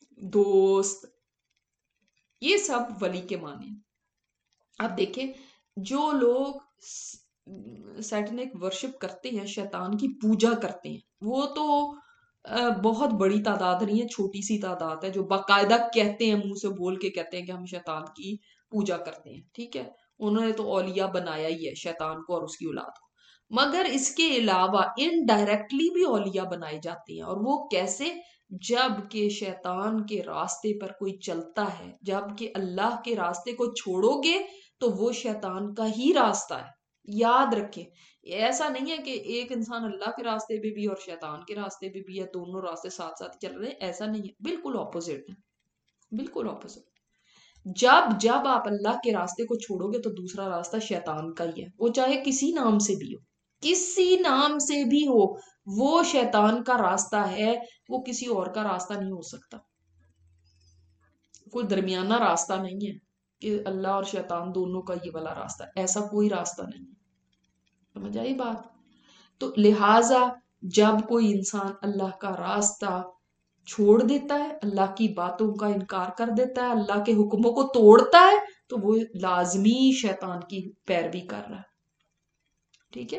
دوست، یہ سب ولی کے معنی ہیں۔ اب دیکھیں جو لوگ سیٹنک ورشپ کرتے ہیں، شیطان کی پوجا کرتے ہیں، وہ تو بہت بڑی تعداد نہیں ہے، چھوٹی سی تعداد ہے جو باقاعدہ کہتے ہیں، منہ سے بول کے کہتے ہیں کہ ہم شیطان کی پوجا کرتے ہیں. ٹھیک ہے، انہوں نے تو اولیاء بنایا ہی ہے شیطان کو اور اس کی اولاد کو. مگر اس کے علاوہ انڈائریکٹلی بھی اولیاء بنائے جاتے ہیں. اور وہ کیسے؟ جب کہ شیطان کے راستے پر کوئی چلتا ہے، جب کہ اللہ کے راستے کو چھوڑو گے تو وہ شیطان کا ہی راستہ ہے. یاد رکھیں، ایسا نہیں ہے کہ ایک انسان اللہ کے راستے پہ بھی اور شیطان کے راستے پہ بھی ہے، دونوں راستے ساتھ ساتھ چل رہے ہیں. ایسا نہیں ہے، بالکل اپوزٹ ہے، بالکل اپوزٹ. جب جب آپ اللہ کے راستے کو چھوڑو گے تو دوسرا راستہ شیطان کا ہی ہے، وہ چاہے کسی نام سے بھی ہو، کسی نام سے بھی ہو، وہ شیطان کا راستہ ہے، وہ کسی اور کا راستہ نہیں ہو سکتا. کوئی درمیانہ راستہ نہیں ہے کہ اللہ اور شیطان دونوں کا یہ والا راستہ، ایسا کوئی راستہ نہیں ہے. سمجھ آئی بات؟ تو لہٰذا جب کوئی انسان اللہ کا راستہ چھوڑ دیتا ہے، اللہ کی باتوں کا انکار کر دیتا ہے، اللہ کے حکموں کو توڑتا ہے، تو وہ لازمی شیطان کی پیروی کر رہا ہے. ٹھیک ہے،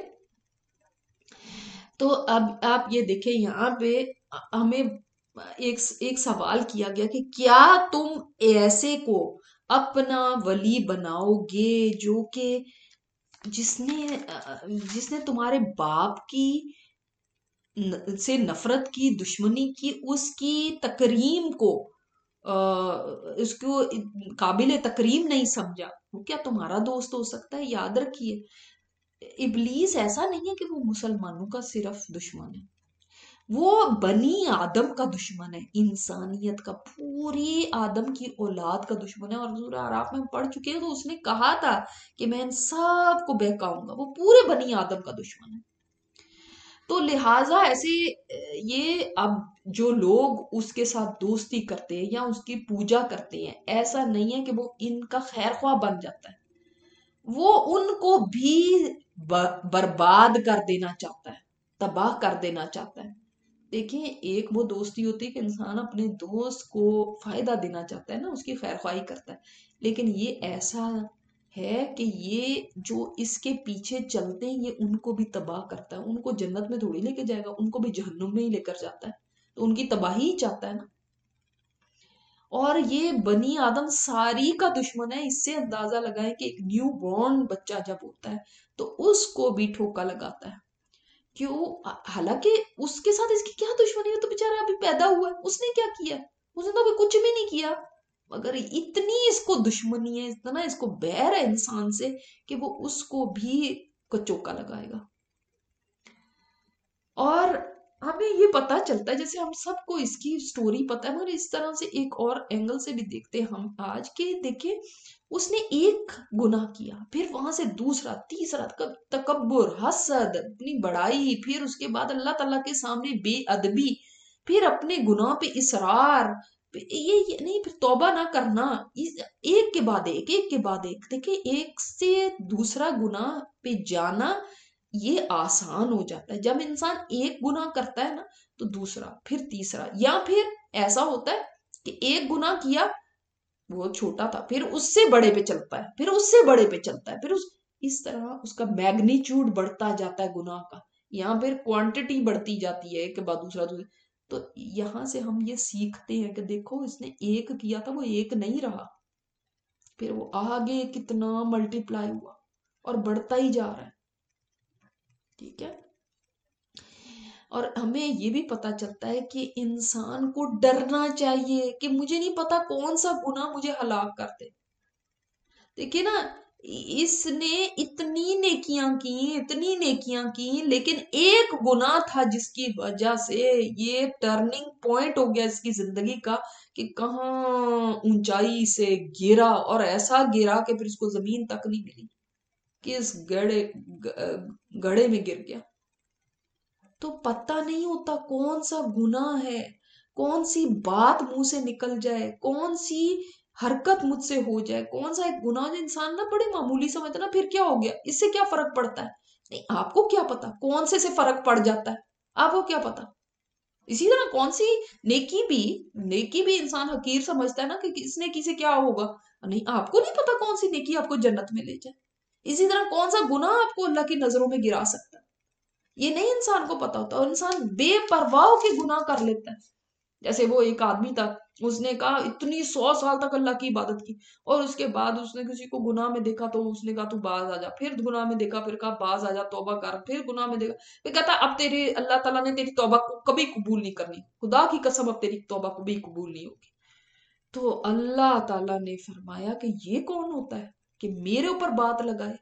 تو اب آپ یہ دیکھیں یہاں پہ ہمیں ایک ایک سوال کیا گیا کہ کیا تم ایسے کو اپنا ولی بناؤ گے جو کہ جس نے جس نے تمہارے باپ کی سے نفرت کی، دشمنی کی، اس کی تکریم کو اس کو قابل تکریم نہیں سمجھا، وہ کیا تمہارا دوست ہو سکتا ہے؟ یاد رکھیے، ابلیس ایسا نہیں ہے کہ وہ مسلمانوں کا صرف دشمن ہے، وہ بنی آدم کا دشمن ہے، انسانیت کا، پوری آدم کی اولاد کا دشمن ہے. اور سورہ اعراف میں ہم پڑھ چکے ہیں تو اس نے کہا تھا کہ میں ان سب کو بہکاؤں گا، وہ پورے بنی آدم کا دشمن ہے. تو لہٰذا ایسے یہ اب جو لوگ اس کے ساتھ دوستی کرتے ہیں یا اس کی پوجا کرتے ہیں، ایسا نہیں ہے کہ وہ ان کا خیر خواہ بن جاتا ہے، وہ ان کو بھی برباد کر دینا چاہتا ہے، تباہ کر دینا چاہتا ہے. دیکھیں، ایک وہ دوستی ہوتی ہے کہ انسان اپنے دوست کو فائدہ دینا چاہتا ہے نا، اس کی خیر خواہی کرتا ہے، لیکن یہ ایسا ہے کہ یہ جو اس کے پیچھے چلتے ہیں یہ ان کو بھی تباہ کرتا ہے، ان کو جنت میں تھوڑی لے کے جائے گا، ان کو بھی جہنم میں ہی لے کر جاتا ہے، تو ان کی تباہی ہی چاہتا ہے نا. اور یہ بنی آدم ساری کا دشمن ہے. اس سے اندازہ لگائیں کہ ایک نیو بورن بچہ جب ہوتا ہے تو اس کو بھی ٹھوکا لگاتا ہے. کیوں؟ حالانکہ اس کے ساتھ اس کی کیا دشمنی ہے؟ تو بیچارہ ابھی پیدا ہوا ہے، اس نے کیا کیا؟ اس نے تو ابھی کچھ بھی نہیں کیا، مگر اتنی اس کو دشمنی ہے، اتنا اس کو بیر ہے انسان سے کہ وہ اس کو بھی کچوکا لگائے گا. اور ہمیں یہ پتا چلتا ہے، جیسے ہم سب کو اس کی سٹوری پتا ہے، مگر اس طرح سے ایک اور اینگل سے بھی دیکھتے ہیں ہم آج کے. دیکھیں، اس نے ایک گناہ کیا، پھر وہاں سے دوسرا، تیسرا، تکبر، حسد، اپنی بڑائی، پھر اس کے بعد اللہ تعالیٰ کے سامنے بے ادبی، پھر اپنے گناہ پہ اصرار، یہ نہیں، پھر توبہ نہ کرنا، ایک کے بعد ایک، ایک کے بعد ایک. دیکھیں، ایک سے دوسرا گناہ پہ جانا یہ آسان ہو جاتا ہے. جب انسان ایک گناہ کرتا ہے نا تو دوسرا، پھر تیسرا، یا پھر ایسا ہوتا ہے کہ ایک گناہ کیا، وہ چھوٹا تھا، پھر اس سے بڑے پہ چلتا ہے، پھر اس سے بڑے پہ چلتا ہے، پھر اس اس طرح اس کا میگنیچیوڈ بڑھتا جاتا ہے گناہ کا. یہاں پھر کوانٹٹی بڑھتی جاتی ہے، ایک کے بعد دوسرا دوسرا. تو یہاں سے ہم یہ سیکھتے ہیں کہ دیکھو، اس نے ایک کیا تھا، وہ ایک نہیں رہا، پھر وہ آگے کتنا ملٹی پلائی ہوا اور بڑھتا ہی جا رہا ہے. ٹھیک ہے، اور ہمیں یہ بھی پتا چلتا ہے کہ انسان کو ڈرنا چاہیے کہ مجھے نہیں پتا کون سا گناہ مجھے ہلاک کر دے. دیکھیے نا، اس نے اتنی نیکیاں کی، اتنی نیکیاں کی، لیکن ایک گناہ تھا جس کی وجہ سے یہ ٹرننگ پوائنٹ ہو گیا اس کی زندگی کا، کہ کہاں اونچائی سے گرا، اور ایسا گرا کہ پھر اس کو زمین تک نہیں ملی، کہ اس گڑے گڑے میں گر گیا. تو پتہ نہیں ہوتا کون سا گناہ ہے، کون سی بات منہ سے نکل جائے، کون سی حرکت مجھ سے ہو جائے، کون سا ایک گناہ جو انسان نہ بڑے معمولی سمجھتا نا، پھر کیا ہو گیا، اس سے کیا فرق پڑتا ہے. نہیں، آپ کو کیا پتا کون سے سے فرق پڑ جاتا ہے، آپ کو کیا پتا. اسی طرح کون سی نیکی بھی نیکی بھی انسان حقیر سمجھتا ہے نا کہ اس نیکی سے کیا ہوگا. نہیں، آپ کو نہیں پتا کون سی نیکی آپ کو جنت میں لے جائے. اسی طرح کون سا گناہ آپ کو اللہ کی نظروں میں گرا سکتا ہے، یہ نہیں انسان کو پتا ہوتا، اور انسان بے پرواہ کے گناہ کر لیتا ہے۔ جیسے وہ ایک آدمی تھا، اس نے کہا اتنی سو سال تک اللہ کی عبادت کی، اور اس کے بعد اس نے کسی کو گناہ میں دیکھا تو اس نے کہا تو باز آ جا، پھر گناہ میں دیکھا، پھر کہا باز آ جا توبہ کر، پھر گناہ میں دیکھا، پھر کہتا اب تیرے اللہ تعالیٰ نے تیری توبہ کو کبھی قبول نہیں کرنی، خدا کی قسم اب تیری توبہ کبھی قبول نہیں ہوگی۔ تو اللہ تعالیٰ نے فرمایا کہ یہ کون ہوتا ہے کہ میرے اوپر بات لگائے؟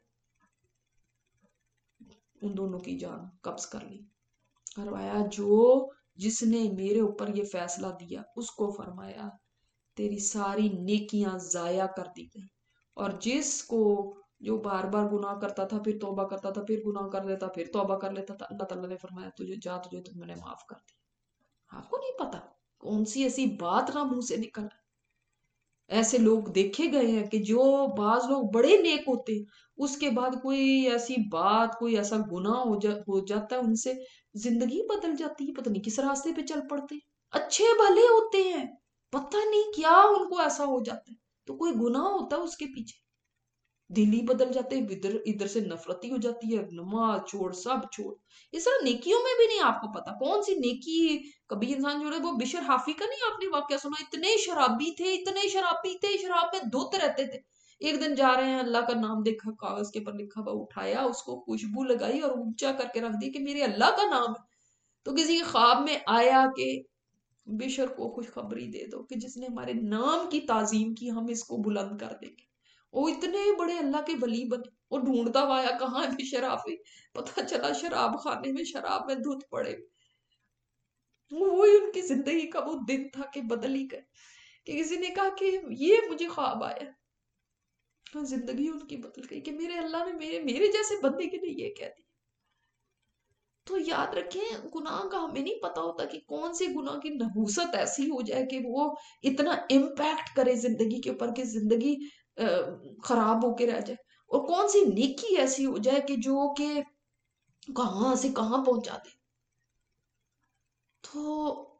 ان دونوں کی جان قبض کر لی۔ فرمایا جو جس نے میرے اوپر یہ فیصلہ دیا اس کو فرمایا تیری ساری نیکیاں ضائع کر دی گئی، اور جس کو جو بار بار گناہ کرتا تھا پھر توبہ کرتا تھا پھر گناہ کر لیتا پھر توبہ کر لیتا تھا، اللہ تعالیٰ نے فرمایا تجھے جا، تجھے تو میں نے معاف کر دیا۔ آپ کو نہیں پتا کون سی ایسی بات نہ منہ سے نکل آئے۔ ایسے لوگ دیکھے گئے ہیں کہ جو بعض لوگ بڑے نیک ہوتے ہیں، اس کے بعد کوئی ایسی بات، کوئی ایسا گناہ ہو جا ہو جاتا ہے، ان سے زندگی بدل جاتی ہے، پتہ نہیں کس راستے پہ چل پڑتے ہیں، اچھے بھلے ہوتے ہیں، پتہ نہیں کیا ان کو ایسا ہو جاتا ہے، تو کوئی گناہ ہوتا ہے اس کے پیچھے، دل ہی بدل جاتے ہیں، ادھر ادھر سے نفرتی ہو جاتی ہے، نماز چھوڑ سب چھوڑ۔ اس طرح نیکیوں میں بھی نہیں آپ کو پتا کون سی نیکی۔ کبھی انسان جو ہے وہ بشر حافی کا نہیں آپ نے واقعہ سنا، اتنے شرابی تھے، اتنے شرابی تھے، شراب میں دھوتے رہتے تھے، ایک دن جا رہے ہیں اللہ کا نام دیکھا کاغذ کے پر لکھا ہوا، اٹھایا اس کو خوشبو لگائی اور اونچا کر کے رکھ دی کہ میرے اللہ کا نام ہے، تو کسی خواب میں آیا کہ بشر کو خوشخبری دے دو کہ جس نے ہمارے نام کی تعظیم کی ہم اس کو بلند کر دیں گے۔ وہ اتنے بڑے اللہ کے ولی بنے، وہ ڈھونڈتا ہوا آیا کہاں ہے بشر حافی، پتہ چلا شراب خانے میں شراب میں دھت پڑے۔ وہی ان کی زندگی کا وہ دن تھا کہ بدل ہی گئے، کہ کسی نے کہا کہ یہ مجھے خواب آیا، زندگی ان کی بدل گئی کہ میرے اللہ نے میرے میرے جیسے بندے کے لیے یہ کہہ دیا۔ تو یاد رکھیں گناہ کا ہمیں نہیں پتا ہوتا کہ کون سی گناہ کی نحوست ایسی ہو جائے کہ وہ اتنا امپیکٹ کرے زندگی کے اوپر کہ زندگی خراب ہو کے رہ جائے، اور کون سی نیکی ایسی ہو جائے کہ جو کہ کہاں سے کہاں پہنچا دے۔ تو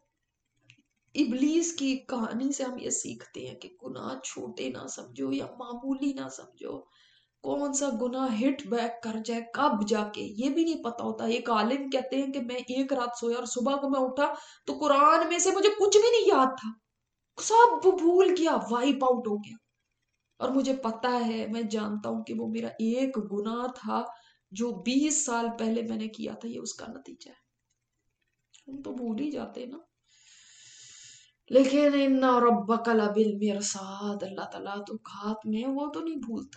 ابلیس کی کہانی سے ہم یہ سیکھتے ہیں کہ گناہ چھوٹے نہ سمجھو یا معمولی نہ سمجھو، کون سا گناہ ہٹ بیک کر جائے کب جا کے یہ بھی نہیں پتا ہوتا۔ ایک عالم کہتے ہیں کہ میں ایک رات سویا اور صبح کو میں اٹھا تو قرآن میں سے مجھے کچھ بھی نہیں یاد تھا، سب بھول گیا، وائپ آؤٹ ہو گیا، اور مجھے پتا ہے، میں جانتا ہوں کہ وہ میرا ایک گناہ تھا جو بیس سال پہلے میں نے کیا تھا، یہ اس کا نتیجہ ہے۔ ہم تو بھول ہی جاتے نا، لیکن ان ربک لبالمرصاد، اللہ تعالیٰ تو گھات میں وہ تو نہیں بھولتا۔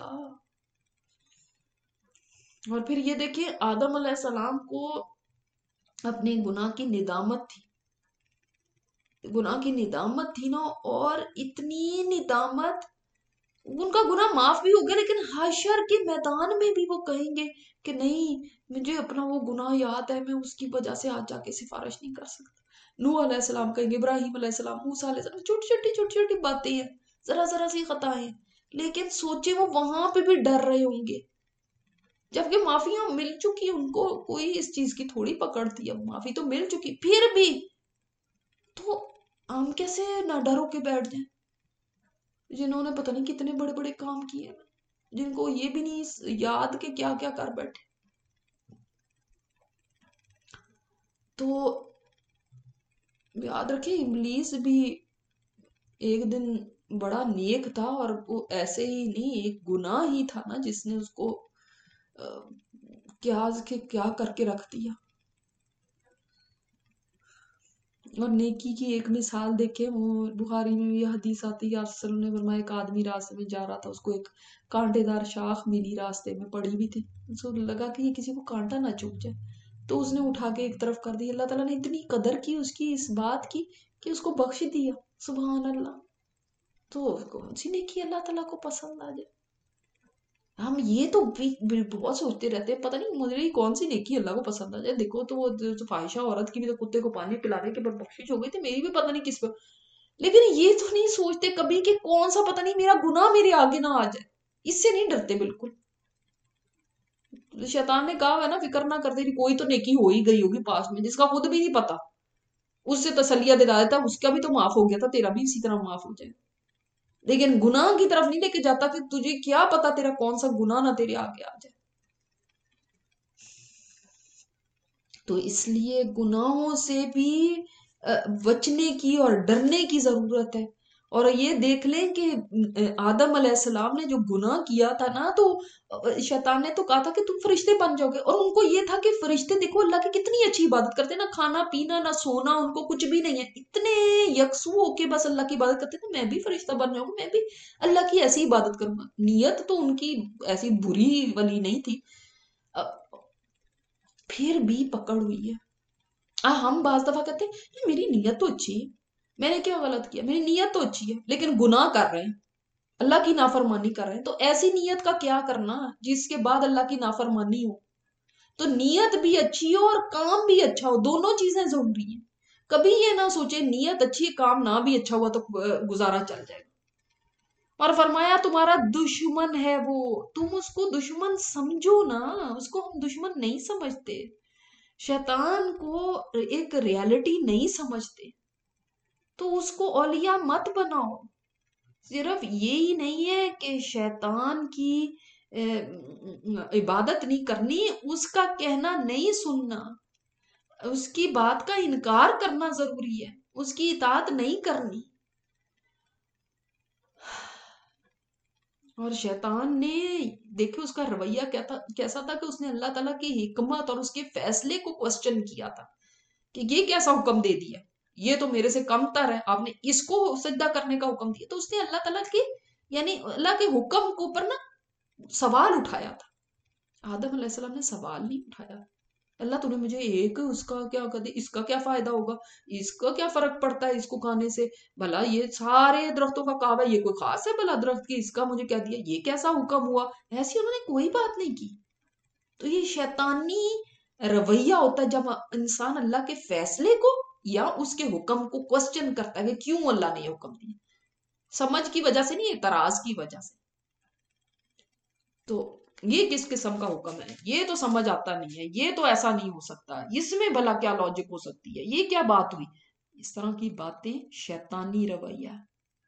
اور پھر یہ دیکھیں آدم علیہ السلام کو اپنے گناہ کی ندامت تھی، گناہ کی ندامت تھی نا، اور اتنی ندامت، ان کا گناہ معاف بھی ہو گیا، لیکن حشر کے میدان میں بھی وہ کہیں گے کہ نہیں مجھے اپنا وہ گناہ یاد ہے، میں اس کی وجہ سے آج جا کے سفارش نہیں کر سکتا۔ نوح علیہ السلام کہیں گے، ابراہیم علیہ السلام، موسیٰ علیہ السلام، چھوٹی چھوٹی چھوٹی چھوٹی باتیں ہیں، ذرا ذرا سی خطائیں، لیکن سوچے وہ وہاں پہ بھی ڈر رہے ہوں گے، جبکہ معافیاں مل چکی، ان کو کوئی اس چیز کی تھوڑی پکڑ تھی، اب معافی تو مل چکی، پھر بھی تو ہم کیسے نہ ڈرو کے بیٹھ جائیں، جنہوں نے پتہ نہیں کتنے بڑے بڑے کام کیے، جن کو یہ بھی نہیں یاد کہ کیا کیا کر بیٹھے۔ تو یاد رکھیں ابلیس بھی ایک دن بڑا نیک تھا، اور وہ ایسے ہی نہیں، ایک گناہ ہی تھا نا جس نے اس کو کیا کیا کر کے رکھ دیا۔ اور نیکی کی ایک مثال دیکھیں، وہ بخاری میں بھی حدیث آتی ہے، آپ صلی اللہ علیہ وسلم نے فرمایا ایک آدمی راستے میں جا رہا تھا، اس کو ایک کانٹے دار شاخ ملی، راستے میں پڑی بھی تھی، اس کو لگا کہ یہ کسی کو کانٹا نہ چوب جائے، تو اس نے اٹھا کے ایک طرف کر دی، اللہ تعالیٰ نے اتنی قدر کی اس کی اس بات کی کہ اس کو بخش دیا، سبحان اللہ۔ تو کون سی نیکی اللہ تعالیٰ کو پسند آ جائے؟ ہم یہ تو بہت سوچتے رہتے ہیں، پتہ نہیں مجھے کون سی نیکی اللہ کو پسند آ جائے۔ دیکھو تو وہ فاحشہ عورت کی بھی تو کتے کو پانی پلانے کے بعد بخشش ہو گئی تھی، میری بھی پتہ نہیں کس پہ، لیکن یہ تو نہیں سوچتے کبھی کہ کون سا پتہ نہیں میرا گناہ میرے آگے نہ آ جائے، اس سے نہیں ڈرتے بالکل۔ شیطان نے کہا ہے نا فکر نہ کرتے، کوئی تو نیکی ہو ہی گئی ہوگی پاس میں جس کا خود بھی نہیں پتا، اس سے تسلیہ دلا دیتا اس کا بھی تو معاف ہو گیا تھا، تیرا بھی اسی طرح معاف ہو جائے۔ لیکن گناہ کی طرف نہیں لے کے جاتا کہ تجھے کیا پتا تیرا کون سا گناہ نہ تیرے آگے آ جائے. تو اس لیے گناہوں سے بھی بچنے کی اور ڈرنے کی ضرورت ہے. اور یہ دیکھ لیں کہ آدم علیہ السلام نے جو گناہ کیا تھا نا، تو شیطان نے تو کہا تھا کہ تم فرشتے بن جاؤ گے، اور ان کو یہ تھا کہ فرشتے دیکھو اللہ کی کتنی اچھی عبادت کرتے ہیں، نہ کھانا پینا نہ سونا ان کو کچھ بھی نہیں ہے، اتنے یکسو ہو کے بس اللہ کی عبادت کرتے تھے. میں بھی فرشتہ بن جاؤں گا، میں بھی اللہ کی ایسی عبادت کروں گا. نیت تو ان کی ایسی بری والی نہیں تھی، پھر بھی پکڑ ہوئی ہے. ہم بعض دفعہ کہتے ہیں میری نیت تو اچھی ہے، میں نے کیا غلط کیا، میری نیت تو اچھی ہے، لیکن گناہ کر رہے ہیں، اللہ کی نافرمانی کر رہے ہیں. تو ایسی نیت کا کیا کرنا جس کے بعد اللہ کی نافرمانی ہو. تو نیت بھی اچھی ہو اور کام بھی اچھا ہو، دونوں چیزیں ضروری ہیں. کبھی یہ نہ سوچے نیت اچھی کام نہ بھی اچھا ہوا تو گزارا چل جائے گا. اور فرمایا تمہارا دشمن ہے وہ، تم اس کو دشمن سمجھو نا، اس کو ہم دشمن نہیں سمجھتے، شیطان کو ایک ریالٹی نہیں سمجھتے. تو اس کو اولیاء مت بناؤ. صرف یہی نہیں ہے کہ شیطان کی عبادت نہیں کرنی، اس کا کہنا نہیں سننا، اس کی بات کا انکار کرنا ضروری ہے، اس کی اطاعت نہیں کرنی. اور شیطان نے دیکھو اس کا رویہ کیا تھا، کیسا تھا کہ اس نے اللہ تعالیٰ کی حکمت اور اس کے فیصلے کو کوسچن کیا تھا کہ یہ کیسا حکم دے دیا، یہ تو میرے سے کم تر ہے، آپ نے اس کو سجدہ کرنے کا حکم دیا. تو اس نے اللہ تعالیٰ کی یعنی اللہ کے حکم کو اوپر نا سوال اٹھایا تھا. آدم علیہ السلام نے سوال نہیں اٹھایا، اللہ تو نے مجھے ایک اس کا کیا کہتے اس کا کیا فائدہ ہوگا، اس کا کیا فرق پڑتا ہے اس کو کھانے سے، بھلا یہ سارے درختوں کا کہا ہے یہ کوئی خاص ہے بھلا درخت کی، اس کا مجھے کیا دیا، یہ کیسا حکم ہوا. ایسی انہوں نے کوئی بات نہیں کی. تو یہ شیطانی رویہ ہوتا ہے جب انسان اللہ کے فیصلے کو یا اس کے حکم کو کوسچن کرتا ہے کہ کیوں اللہ نے یہ حکم دیا، سمجھ کی وجہ سے نہیں، اعتراض کی وجہ سے. تو یہ کس قسم کا حکم ہے، یہ تو سمجھ آتا نہیں ہے، یہ تو ایسا نہیں ہو سکتا، اس میں بھلا کیا لاجک ہو سکتی ہے، یہ کیا بات ہوئی. اس طرح کی باتیں شیطانی رویہ.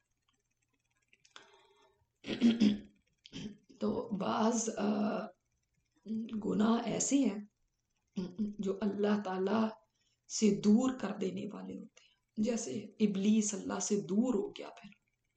تو بعض گناہ ایسے ہیں جو اللہ تعالی سے دور کر دینے والے ہوتے ہیں، جیسے ابلیس اللہ سے دور ہو گیا. پھر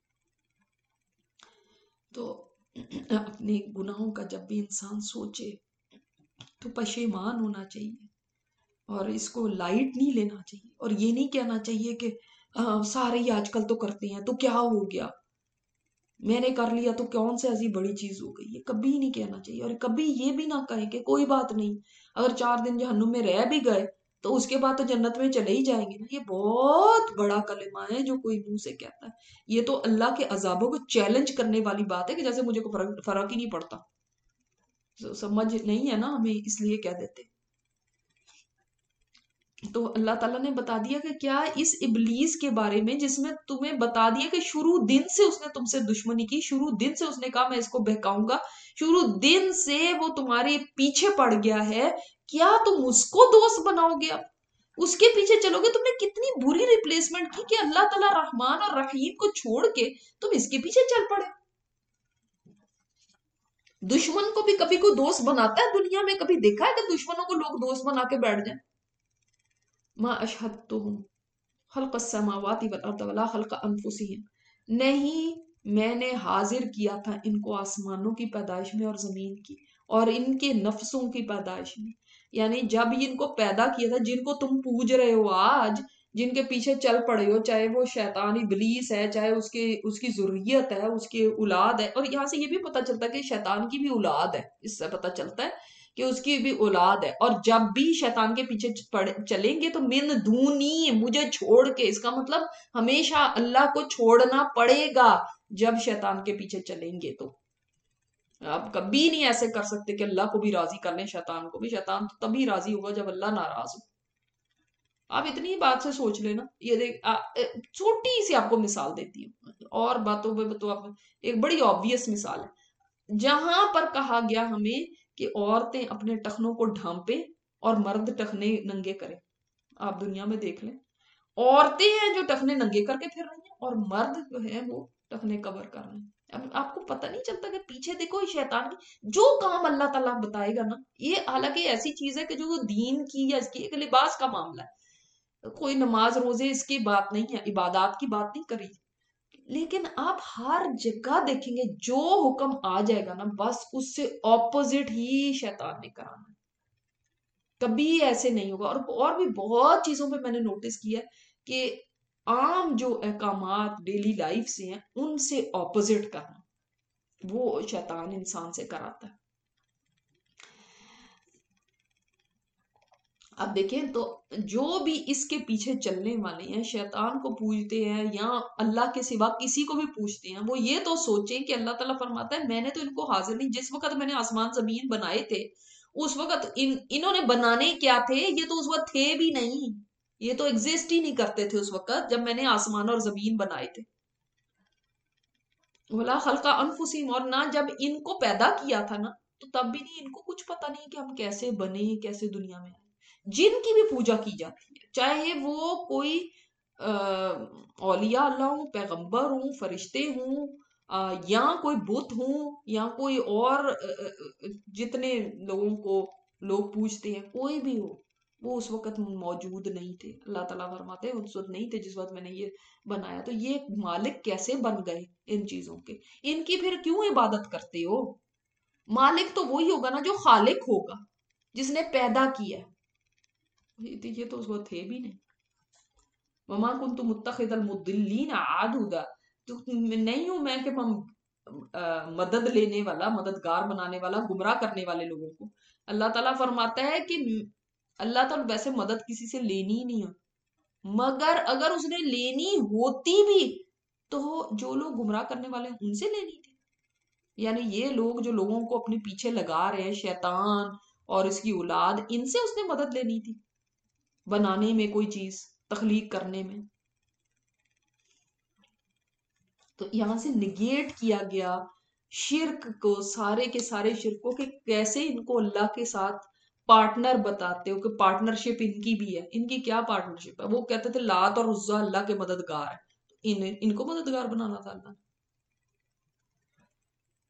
تو اپنے گناہوں کا جب بھی انسان سوچے تو پشیمان ہونا چاہیے اور اس کو لائٹ نہیں لینا چاہیے، اور یہ نہیں کہنا چاہیے کہ سارے ہی آج کل تو کرتے ہیں تو کیا ہو گیا، میں نے کر لیا تو کون سے ایسی بڑی چیز ہو گئی. یہ کبھی نہیں کہنا چاہیے. اور کبھی یہ بھی نہ کہیں کہ کوئی بات نہیں، اگر چار دن جہنم میں رہ بھی گئے تو اس کے بعد تو جنت میں چلے ہی جائیں گے نا. یہ بہت بڑا کلمہ ہے جو کوئی منہ سے کہتا ہے. یہ تو اللہ کے عذابوں کو چیلنج کرنے والی بات ہے کہ جیسے مجھے کوئی فرق, فرق ہی نہیں پڑتا. سمجھ نہیں ہے نا ہمیں، اس لیے کہہ دیتے. تو اللہ تعالیٰ نے بتا دیا کہ کیا اس ابلیس کے بارے میں جس میں تمہیں بتا دیا کہ شروع دن سے اس نے تم سے دشمنی کی، شروع دن سے اس نے کہا میں اس کو بہکاؤں گا، شروع دن سے وہ تمہارے پیچھے پڑ گیا ہے، کیا تم اس کو دوست بناؤ گے، اب اس کے پیچھے چلو گے. تم نے کتنی بری ریپلیسمنٹ کی کہ اللہ تعالیٰ رحمان اور رحیم کو چھوڑ کے تم اس کے پیچھے چل پڑے. دشمن کو بھی کبھی کوئی دوست بناتا ہے دنیا میں؟ کبھی دیکھا ہے کہ دشمنوں کو لوگ دوست بنا کے بیٹھ جائیں؟ ما اشہدتہم خلق السماوات والارض ولا خلق انفسہم، نہیں میں نے حاضر کیا تھا ان کو آسمانوں کی پیدائش میں اور زمین کی اور ان کے نفسوں کی پیدائش میں. یعنی جب ان کو پیدا کیا تھا، جن کو تم پوج رہے ہو آج، جن کے پیچھے چل پڑے ہو، چاہے وہ شیطان ابلیس ہے، چاہے اس کے اس کی ذریت ہے، اس کے اولاد ہے. اور یہاں سے یہ بھی پتہ چلتا ہے کہ شیطان کی بھی اولاد ہے، اس سے پتہ چلتا ہے کہ اس کی بھی اولاد ہے. اور جب بھی شیطان کے پیچھے چلیں گے تو من دونی، مجھے چھوڑ کے، اس کا مطلب ہمیشہ اللہ کو چھوڑنا پڑے گا جب شیطان کے پیچھے چلیں گے. تو آپ کبھی نہیں ایسے کر سکتے کہ اللہ کو بھی راضی کر لیں، شیطان کو بھی. شیطان تو تبھی راضی ہوگا جب اللہ ناراض ہو. آپ اتنی بات سے سوچ لینا. یہ دیکھ چھوٹی سی آپ کو مثال دیتی ہوں، اور باتوں میں تو آپ ایک بڑی آبویس مثال ہے. جہاں پر کہا گیا ہمیں کہ عورتیں اپنے ٹخنوں کو ڈھانپیں اور مرد ٹخنے ننگے کریں، آپ دنیا میں دیکھ لیں، عورتیں ہیں جو ٹخنے ننگے کر کے پھر رہی ہیں اور مرد جو ہے وہ اپنے کور کرنا. اب آپ کو پتہ نہیں چلتا کہ پیچھے دیکھو شیطان کی جو کام اللہ تعالیٰ بتائے گا نا، یہ حالانکہ ایسی چیز ہے کہ جو دین کی یا اس کی ایک لباس کا معاملہ ہے، کوئی نماز روزے اس کی بات نہیں ہے، عبادات کی بات نہیں کری، لیکن آپ ہر جگہ دیکھیں گے جو حکم آ جائے گا نا بس اس سے اپوزٹ ہی شیطان نے کرانا ہے. کبھی ایسے نہیں ہوگا. اور اور بھی بہت چیزوں پہ میں نے نوٹس کیا کہ عام جو احکامات ڈیلی لائف سے ہیں ان سے اپوزٹ کرنا وہ شیطان انسان سے کراتا ہے. اب دیکھیں تو جو بھی اس کے پیچھے چلنے والے ہیں، شیطان کو پوجتے ہیں یا اللہ کے سوا کسی کو بھی پوجتے ہیں، وہ یہ تو سوچیں کہ اللہ تعالیٰ فرماتا ہے میں نے تو ان کو حاضر نہیں، جس وقت میں نے آسمان زمین بنائے تھے اس وقت ان انہوں نے بنانے کیا تھے، یہ تو اس وقت تھے بھی نہیں، یہ تو ایگزسٹ ہی نہیں کرتے تھے اس وقت جب میں نے آسمان اور زمین بنائے تھے. ولا خلق انفسہم، اور نہ جب ان کو پیدا کیا تھا نا تو تب بھی نہیں ان کو کچھ پتا نہیں کہ ہم کیسے بنے، کیسے دنیا میں آئے. جن کی بھی پوجا کی جاتی ہے چاہے وہ کوئی اولیاء اللہ ہوں، پیغمبر ہوں، فرشتے ہوں، یا کوئی بت ہوں، یا کوئی اور جتنے لوگوں کو لوگ پوجتے ہیں، کوئی بھی ہو وہ اس وقت موجود نہیں تھے. اللہ تعالیٰ فرماتے ہیں اس وقت نہیں تھے جس وقت میں نے یہ بنایا. تو یہ مالک کیسے بن گئے ان چیزوں کے؟ ان کی پھر کیوں عبادت کرتے ہو؟ مالک تو وہی ہوگا نا جو خالق ہوگا، جس نے پیدا کیا. یہ تو اس وقت تھے بھی نہیں. وما كنت متخذ المضلین عضدا، تو نہیں ہوں میں کہ مدد لینے والا، مددگار بنانے والا گمراہ کرنے والے لوگوں کو. اللہ تعالیٰ فرماتا ہے کہ اللہ تعالیٰ ویسے مدد کسی سے لینی ہی نہیں ہے، مگر اگر اس نے لینی ہوتی بھی تو جو لوگ گمراہ کرنے والے ہیں ان سے لینی تھی. یعنی یہ لوگ جو لوگوں کو اپنے پیچھے لگا رہے ہیں، شیطان اور اس کی اولاد، ان سے اس نے مدد لینی تھی بنانے میں، کوئی چیز تخلیق کرنے میں. تو یہاں سے نگیٹ کیا گیا شرک کو، سارے کے سارے شرک کو، کہ کیسے ان کو اللہ کے ساتھ پارٹنر بتاتے ہو کہ پارٹنرشپ ان کی بھی ہے. ان کی کیا پارٹنرشپ ہے؟ وہ کہتے تھے لات اور عزا اللہ کے مددگار ہیں، ان ان کو مددگار بنانا تھا اللہ.